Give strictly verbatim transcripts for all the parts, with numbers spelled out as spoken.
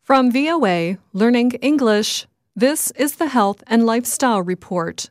From V O A, Learning English, this is the Health and Lifestyle Report.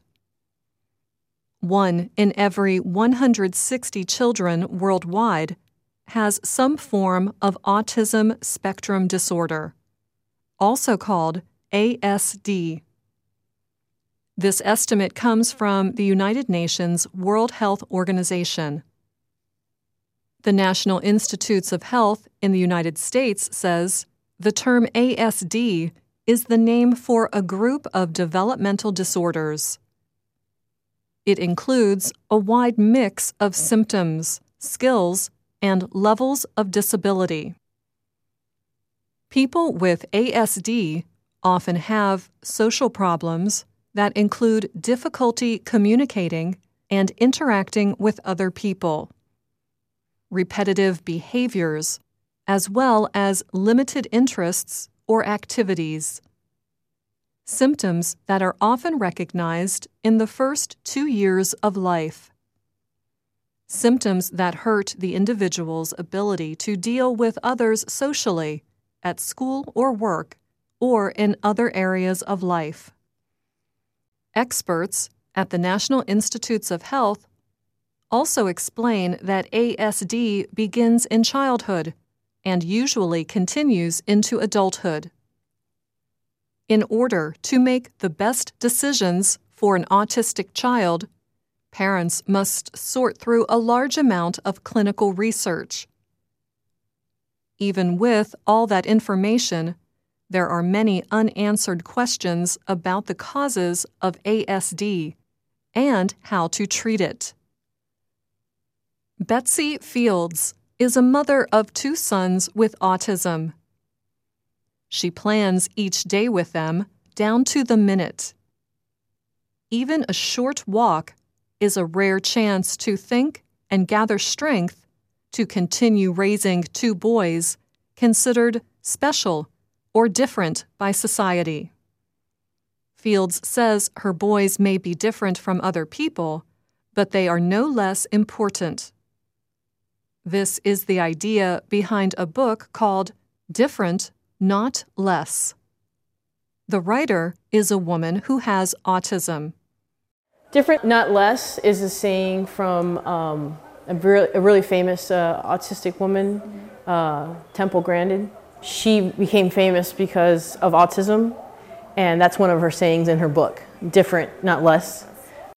One in every one hundred sixty children worldwide has some form of autism spectrum disorder, also called A S D. This estimate comes from the United Nations World Health Organization. The National Institutes of Health in the United States says the term A S D is the name for a group of developmental disorders. It includes a wide mix of symptoms, skills, and levels of disability. People with A S D often have social problems that include difficulty communicating and interacting with other people, repetitive behaviors, as well as limited interests or activities. Symptoms that are often recognized in the first two years of life. Symptoms that hurt the individual's ability to deal with others socially, at school or work, or in other areas of life. Experts at the National Institutes of Health also explain that A S D begins in childhood and usually continues into adulthood. In order to make the best decisions for an autistic child, parents must sort through a large amount of clinical research. Even with all that information, there are many unanswered questions about the causes of A S D and how to treat it. Betsy Fields is a mother of two sons with autism. She plans each day with them down to the minute. Even a short walk is a rare chance to think and gather strength to continue raising two boys considered special or different by society. Fields says her boys may be different from other people, but they are no less important. This is the idea behind a book called Different, Not Less. The writer is a woman who has autism. Different, not less is a saying from um, a, re- a really famous uh, autistic woman, uh, Temple Grandin. She became famous because of autism, and that's one of her sayings in her book, Different, Not Less.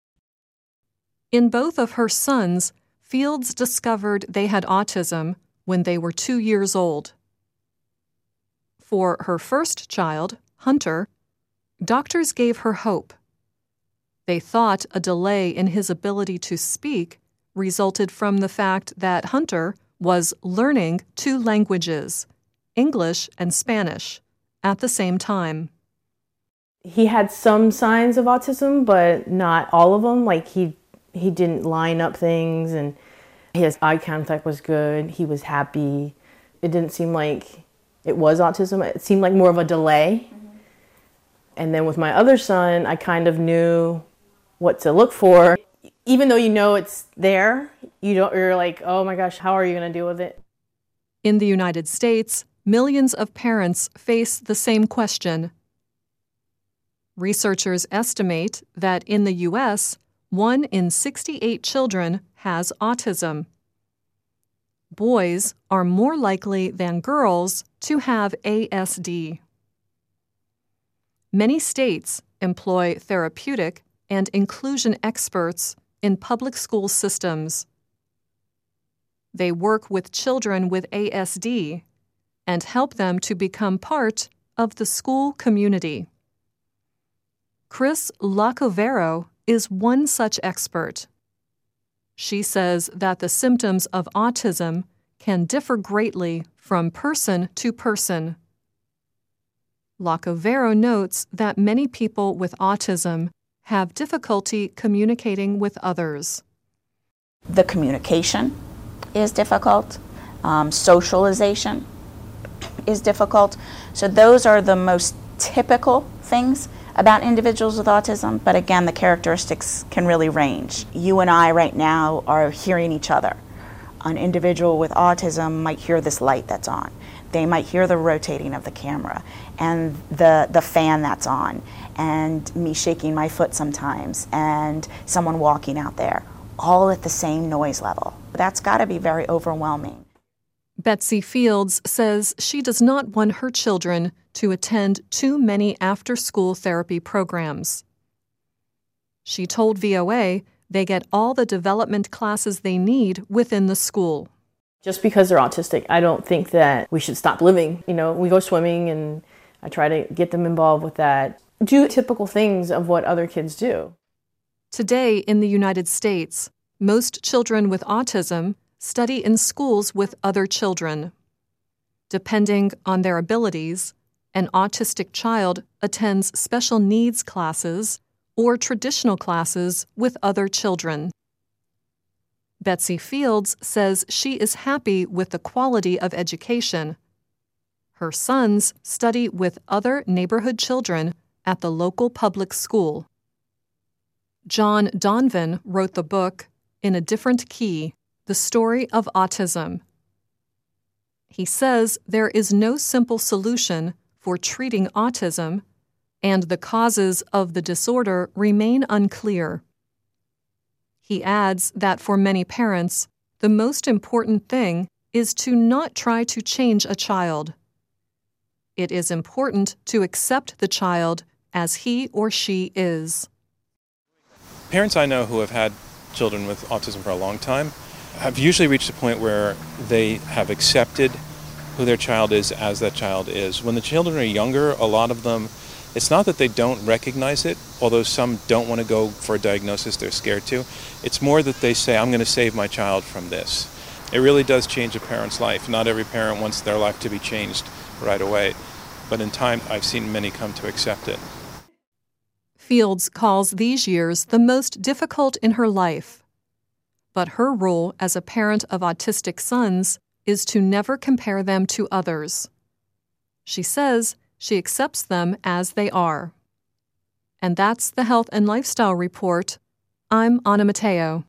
In both of her sons, Fields discovered they had autism when they were two years old. For her first child, Hunter, doctors gave her hope. They thought a delay in his ability to speak resulted from the fact that Hunter was learning two languages, English and Spanish, at the same time. He had some signs of autism, but not all of them. Like he he didn't line up things, and his eye contact was good. He was happy. It didn't seem like it was autism. It seemed like more of a delay. Mm-hmm. And then with my other son, I kind of knew what to look for. Even though you know it's there, you don't, you're like, oh my gosh, how are you going to deal with it? In the United States, millions of parents face the same question. Researchers estimate that in the U S, one in sixty-eight children has autism. Boys are more likely than girls to have A S D. Many states employ therapeutic and inclusion experts in public school systems. They work with children with A S D and help them to become part of the school community. Chris Lacovero is one such expert. She says that the symptoms of autism can differ greatly from person to person. Lacovero notes that many people with autism have difficulty communicating with others. The communication is difficult. Um, socialization is difficult. So those are the most typical things about individuals with autism, but again, the characteristics can really range. You and I right now are hearing each other. An individual with autism might hear this light that's on. They might hear the rotating of the camera and the, the fan that's on, and me shaking my foot sometimes, and someone walking out there, all at the same noise level. That's got to be very overwhelming. Betsy Fields says she does not want her children to attend too many after-school therapy programs. She told V O A they get all the development classes they need within the school. Just because they're autistic, I don't think that we should stop living. You know, we go swimming and I try to get them involved with that. Do typical things of what other kids do. Today in the United States, most children with autism study in schools with other children. Depending on their abilities, an autistic child attends special needs classes or traditional classes with other children. Betsy Fields says she is happy with the quality of education. Her sons study with other neighborhood children at the local public school. John Donvan wrote the book, In a Different Key, The Story of Autism. He says there is no simple solution for treating autism, and the causes of the disorder remain unclear. He adds that for many parents, the most important thing is to not try to change a child. It is important to accept the child as he or she is. Parents I know who have had children with autism for a long time have usually reached a point where they have accepted who their child is as that child is. When the children are younger, a lot of them, it's not that they don't recognize it, although some don't want to go for a diagnosis, they're scared to. It's more that they say, I'm going to save my child from this. It really does change a parent's life. Not every parent wants their life to be changed right away, but in time I've seen many come to accept it. Fields calls these years the most difficult in her life. But her role as a parent of autistic sons is to never compare them to others. She says she accepts them as they are. And that's the Health and Lifestyle Report. I'm Anna Matteo.